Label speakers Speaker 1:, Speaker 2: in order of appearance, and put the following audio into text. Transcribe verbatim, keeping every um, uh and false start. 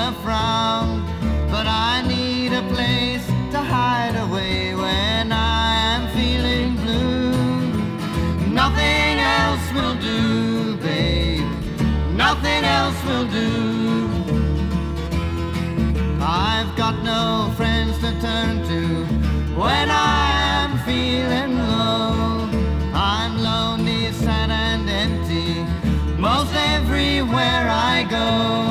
Speaker 1: a frown. But I need a place to hide away when I am feeling blue. Nothing else will do, babe, nothing else will do. I've got no friends to turn to when I am feeling low. I'm lonely, sad and empty most everywhere I go.